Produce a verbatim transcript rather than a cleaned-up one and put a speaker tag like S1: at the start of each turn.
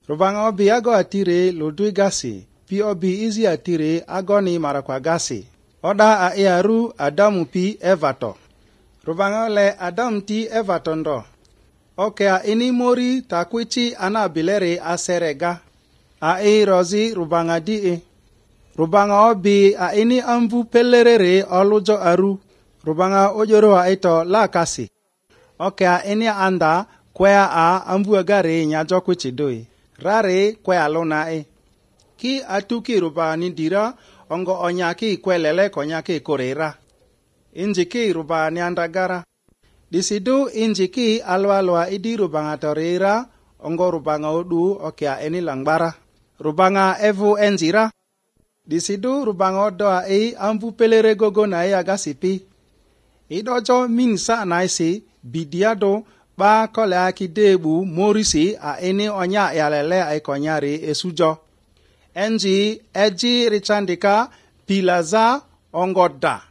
S1: Rubanga obi ago atire lodui gasi, pi obi izi atire agoni marakwa gasi. Oda a iaru Adamu pi Evato. Rubanga le Adam ti Evato ndo. Oke a ini mori takwichi ana bilere aserega. A e rozi rubanga di e. Rubanga obi a ini ambu pelerere olujo aru. Rubanga ojoro a ito la kasi. Oke a ini anda kwea a ambu agare nyajo kwichi doi. Rare kwea lona e. Ki atuki ruba ni dira ongo onyaki kwelele konyaki korera. Injiki ruba ni andagara. Disidu injiki alwa alwa idi rubanga torera ongo rubanga odu okia eni langbara. Rubanga evu enzira. Disidu rubanga odoa e ambu pelere gogo na e agasipi. Idojo minsa na isi bidiado ba kole aki debu morisi a eni onya yalele a ikonyari esujo. Enji eji richandika pilaza ongoda.